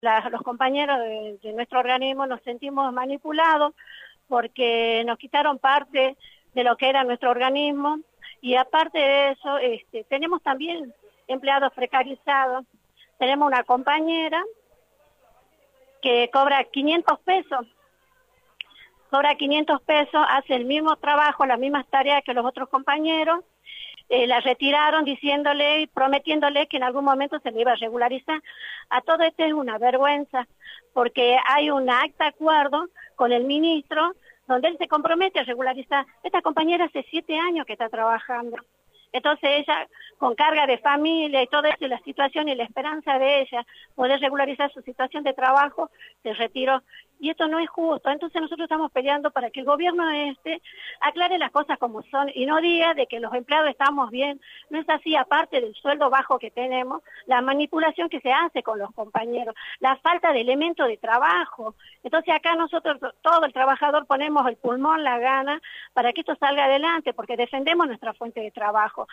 Los compañeros de nuestro organismo nos sentimos manipulados porque nos quitaron parte de lo que era nuestro organismo y aparte de eso tenemos también empleados precarizados. Tenemos una compañera que cobra 500 pesos, hace el mismo trabajo, las mismas tareas que los otros compañeros. La retiraron diciéndole y prometiéndole que en algún momento se le iba a regularizar. A todo esto es una vergüenza, porque hay un acta de acuerdo con el ministro donde él se compromete a regularizar. Esta compañera hace 7 años que está trabajando. Entonces ella, con carga de familia y todo eso, y la situación y la esperanza de ella poder regularizar su situación de trabajo, se retiró. Y esto no es justo. Entonces nosotros estamos peleando para que el gobierno aclare las cosas como son y no diga de que los empleados estamos bien. No es así, aparte del sueldo bajo que tenemos, la manipulación que se hace con los compañeros, la falta de elementos de trabajo. Entonces acá nosotros, todo el trabajador, ponemos el pulmón, la gana, para que esto salga adelante, porque defendemos nuestra fuente de trabajo.